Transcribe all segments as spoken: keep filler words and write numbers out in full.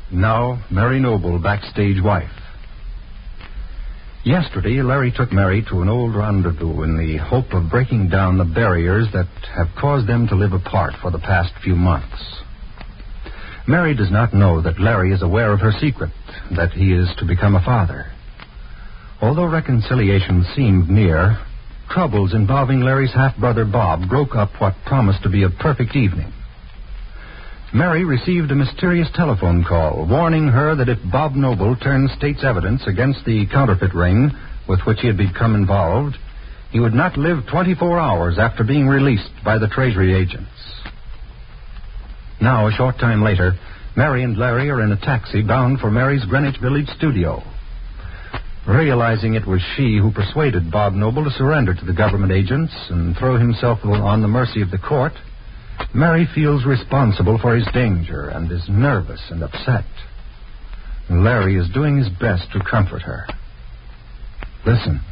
Now, Mary Noble, backstage wife. Yesterday, Larry took Mary to an old rendezvous in the hope of breaking down the barriers that have caused them to live apart for the past few months. Mary does not know that Larry is aware of her secret, that he is to become a father. Although reconciliation seemed near, troubles involving Larry's half-brother Bob broke up what promised to be a perfect evening. Mary received a mysterious telephone call warning her that if Bob Noble turned state's evidence against the counterfeit ring with which he had become involved, he would not live twenty-four hours after being released by the Treasury agents. Now, a short time later, Mary and Larry are in a taxi bound for Mary's Greenwich Village studio. Realizing it was she who persuaded Bob Noble to surrender to the government agents and throw himself on the mercy of the court, Mary feels responsible for his danger and is nervous and upset. Larry is doing his best to comfort her. Listen.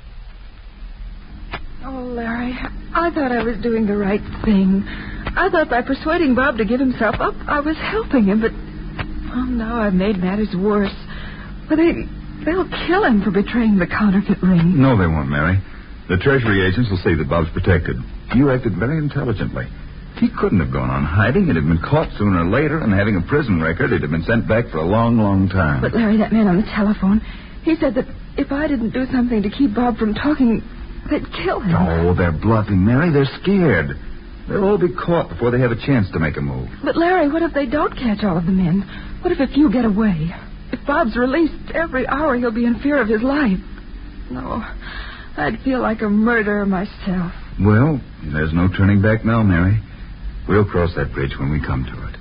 Oh, Larry, I thought I was doing the right thing. I thought by persuading Bob to give himself up, I was helping him, but oh, now I've made matters worse. Well, they, they'll kill him for betraying the counterfeit ring. No, they won't, Mary. The Treasury agents will say that Bob's protected. You acted very intelligently. He couldn't have gone on hiding. He'd have been caught sooner or later, and having a prison record, he'd have been sent back for a long, long time. But, Larry, that man on the telephone, he said that if I didn't do something to keep Bob from talking, they'd kill him. Oh, they're bluffing, Mary. They're scared. They'll all be caught before they have a chance to make a move. But, Larry, what if they don't catch all of the men? What if a few get away? If Bob's released, every hour he'll be in fear of his life. No, I'd feel like a murderer myself. Well, there's no turning back now, Mary. We'll cross that bridge when we come to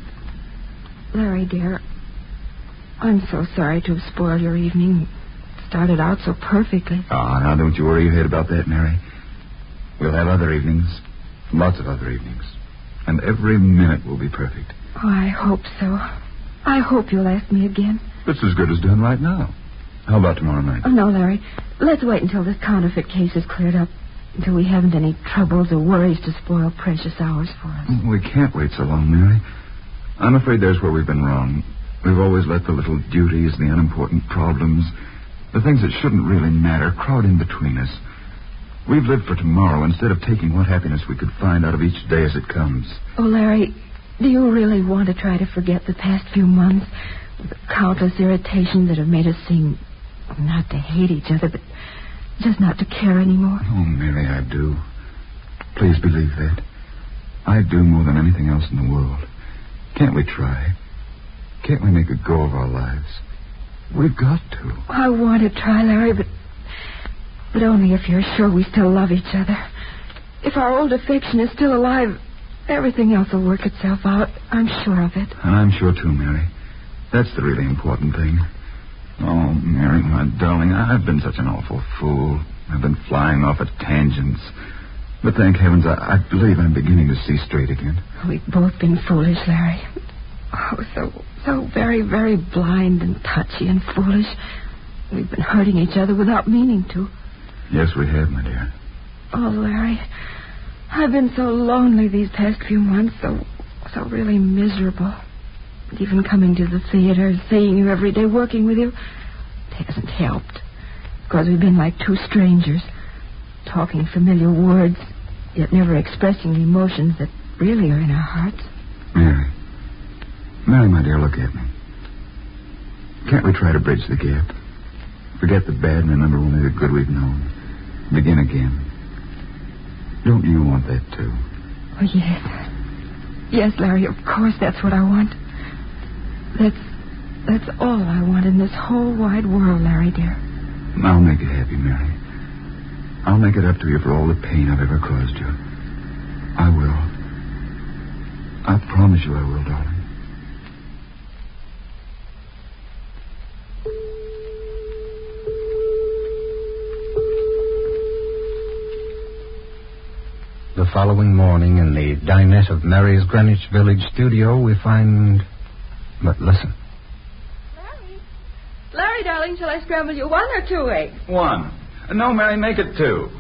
it. Larry, dear, I'm so sorry to have spoiled your evening. It started out so perfectly. Ah, now don't you worry your head about that, Mary. We'll have other evenings. Lots of other evenings. And every minute will be perfect. Oh, I hope so. I hope you'll ask me again. It's as good as done right now. How about tomorrow night? Oh, no, Larry. Let's wait until this counterfeit case is cleared up. Until we haven't any troubles or worries to spoil precious hours for us. We can't wait so long, Mary. I'm afraid there's where we've been wrong. We've always let the little duties, the unimportant problems, the things that shouldn't really matter, crowd in between us. We've lived for tomorrow instead of taking what happiness we could find out of each day as it comes. Oh, Larry, do you really want to try to forget the past few months? The countless irritations that have made us seem not to hate each other, but just not to care anymore? Oh, Mary, I do. Please believe that. I do more than anything else in the world. Can't we try? Can't we make a go of our lives? We've got to. I want to try, Larry, but but only if you're sure we still love each other. If our old affection is still alive, everything else will work itself out. I'm sure of it. And I'm sure, too, Mary. That's the really important thing. Oh, Mary, my darling, I've been such an awful fool. I've been flying off at tangents. But thank heavens, I, I believe I'm beginning to see straight again. We've both been foolish, Larry. Oh, so, so very, very blind and touchy and foolish. We've been hurting each other without meaning to. Yes, we have, my dear. Oh, Larry, I've been so lonely these past few months, so, so really miserable. Even coming to the theater, seeing you every day, working with you, it hasn't helped. Because we've been like two strangers, talking familiar words, yet never expressing the emotions that really are in our hearts. Mary. Mary, my dear, look at me. Can't we try to bridge the gap? Forget the bad and remember only the good we've known. Begin again. Don't you want that, too? Oh, yes. Yes, Larry, of course that's what I want. That's that's all I want in this whole wide world, Larry, dear. I'll make you happy, Mary. I'll make it up to you for all the pain I've ever caused you. I will. I promise you I will, darling. The following morning in the dinette of Mary's Greenwich Village studio, we find... But listen. Larry. Larry, darling, shall I scramble you one or two eggs? One. No, Mary, make it two.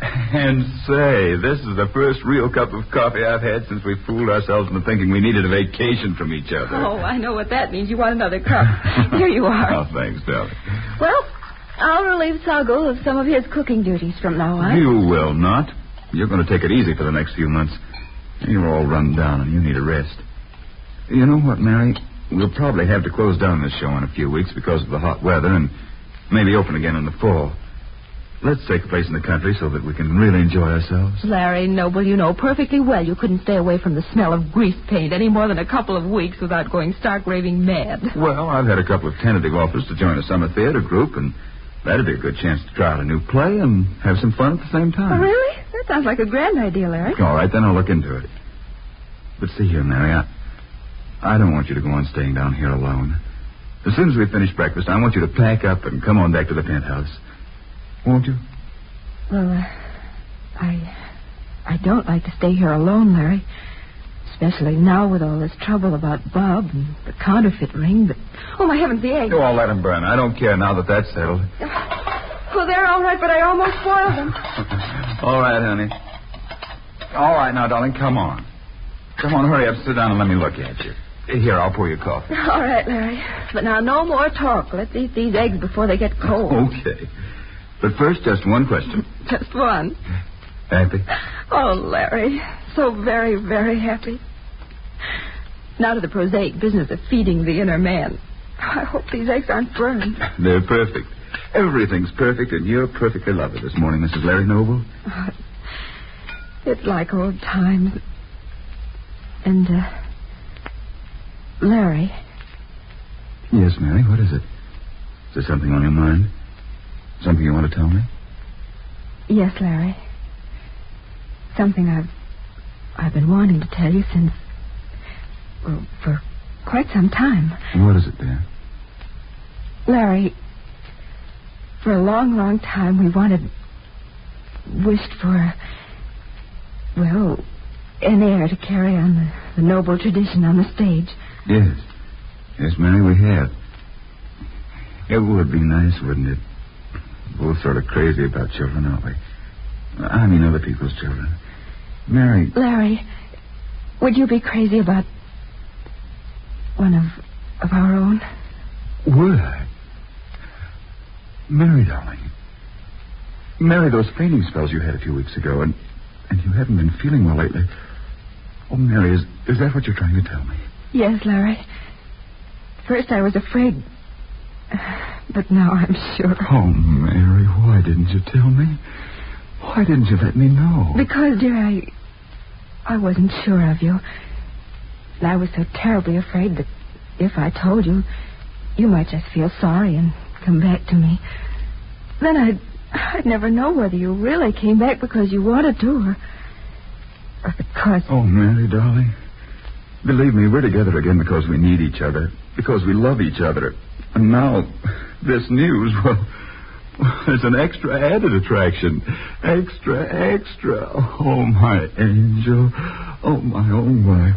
And say, this is the first real cup of coffee I've had since we fooled ourselves into thinking we needed a vacation from each other. Oh, I know what that means. You want another cup. Here you are. Oh, thanks, darling. Well, I'll relieve Sago of some of his cooking duties from now on. You will not. You're going to take it easy for the next few months. You're all run down and you need a rest. You know what, Mary? We'll probably have to close down this show in a few weeks because of the hot weather and maybe open again in the fall. Let's take a place in the country so that we can really enjoy ourselves. Larry Noble, you know perfectly well you couldn't stay away from the smell of grease paint any more than a couple of weeks without going stark raving mad. Well, I've had a couple of tentative offers to join a summer theater group, and that'd be a good chance to try out a new play and have some fun at the same time. Oh, really? That sounds like a grand idea, Larry. All right, then I'll look into it. But see here, Mary, I, I don't want you to go on staying down here alone. As soon as we finish breakfast, I want you to pack up and come on back to the penthouse. Won't you? Well, uh, I... I don't like to stay here alone, Larry. Especially now with all this trouble about Bob and the counterfeit ring. But oh, my heavens, the eggs. Oh, I'll let them burn. I don't care now that that's settled. Well, they're all right, but I almost spoiled them. All right, honey. All right, now, darling, come on. Come on, hurry up, sit down and let me look at you. Here, I'll pour you coffee. All right, Larry. But now, no more talk. Let's eat these eggs before they get cold. Okay. But first, just one question. Just one. Happy? Oh, Larry. So very, very happy. Now to the prosaic business of feeding the inner man. I hope these eggs aren't burned. They're perfect. Everything's perfect, and you're perfectly lovely this morning, Missus Larry Noble. Oh, it's like old times. And, uh... Larry. Yes, Mary, what is it? Is there something on your mind? Something you want to tell me? Yes, Larry. Something I've... I've been wanting to tell you since... Well, for quite some time. What is it, dear? Larry, for a long, long time we wanted... wished for a... Well, an heir to carry on the, the noble tradition on the stage. Yes. Yes, Mary, we have. It would be nice, wouldn't it? Both sort of crazy about children, aren't we? I mean other people's children. Mary... Larry, would you be crazy about one of of our own? Would I? Mary, darling. Mary, those fainting spells you had a few weeks ago, and, and you haven't been feeling well lately. Oh, Mary, is, is that what you're trying to tell me? Yes, Larry. First I was afraid, but now I'm sure. Oh, Mary, why didn't you tell me? Why didn't you let me know? Because, dear, I... I wasn't sure of you. And I was so terribly afraid that if I told you, you might just feel sorry and come back to me. Then I'd... I'd never know whether you really came back because you wanted to or... or because... Oh, Mary, darling. Believe me, we're together again because we need each other. Because we love each other. And now, this news, well... It's an extra added attraction. Extra, extra. Oh, my angel. Oh, my own wife.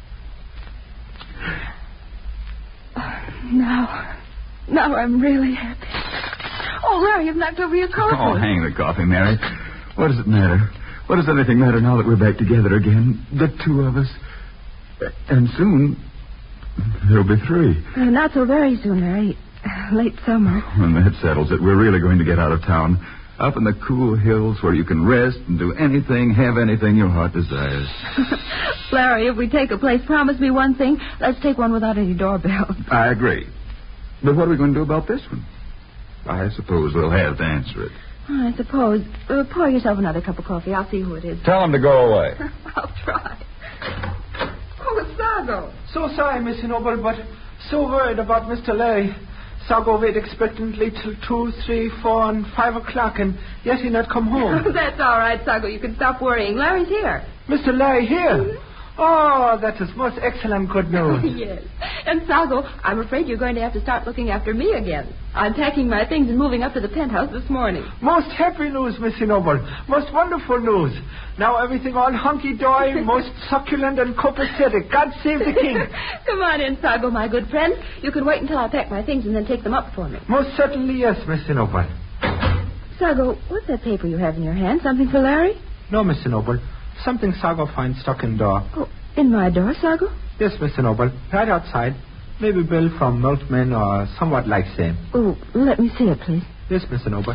Now, now I'm really happy. Oh, Larry, you've knocked over your coffee. Oh, hang the coffee, Mary. What does it matter? What does anything matter now that we're back together again? The two of us. And soon, there'll be three. Uh, not so very soon, Larry. Late summer. When that settles it, we're really going to get out of town. Up in the cool hills where you can rest and do anything, have anything your heart desires. Larry, if we take a place, promise me one thing. Let's take one without any doorbell. I agree. But what are we going to do about this one? I suppose we'll have to answer it. I suppose. Uh, pour yourself another cup of coffee. I'll see who it is. Tell him to go away. I'll try. Oh, it's Sago. So sorry, Mister Noble, but so worried about Mister Larry. Sago wait expectantly till two, three, four, and five o'clock, and yet he not come home. That's all right, Sago. You can stop worrying. Larry's here. Mister Larry here? Mm-hmm. Oh, that is most excellent good news. Yes. And Sago, I'm afraid you're going to have to start looking after me again. I'm packing my things and moving up to the penthouse this morning. Most happy news, Mister Noble. Most wonderful news. Now everything all hunky-dory, most succulent and copacetic. God save the king. Come on in, Sago, my good friend. You can wait until I pack my things and then take them up for me. Most certainly, yes, Mister Noble. Sago, what's that paper you have in your hand? Something for Larry? No, Mister Noble. Something Sago finds stuck in door. Oh, in my door, Sago? Yes, Mister Noble. Right outside. Maybe bill from milkman or somewhat like same. Oh, let me see it, please. Yes, Mister Noble.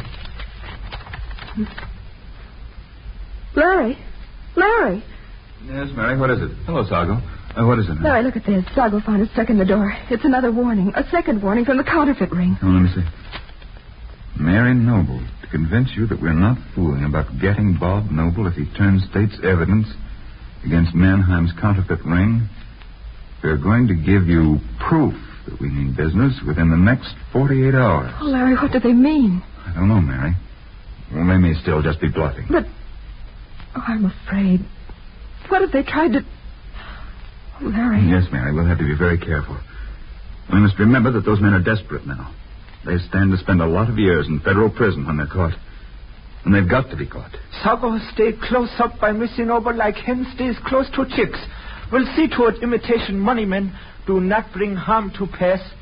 Larry. Larry. Yes, Mary, what is it? Hello, Sago. Uh, what is it? Larry, look at this. Sago found it stuck in the door. It's another warning. A second warning from the counterfeit ring. Oh, let me see. Mary Noble, to convince you that we're not fooling about getting Bob Noble if he turns state's evidence against Mannheim's counterfeit ring, we're going to give you proof that we mean business within the next forty-eight hours. Oh, Larry, what do they mean? I don't know, Mary. Well, they may still just be bluffing. But, oh, I'm afraid. What if they tried to... Oh, Larry. Yes, Mary, we'll have to be very careful. We must remember that those men are desperate now. They stand to spend a lot of years in federal prison when they're caught. And they've got to be caught. Sago stay close up by Mister Noble like hen stays close to chicks. We'll see to it imitation money men do not bring harm to pass.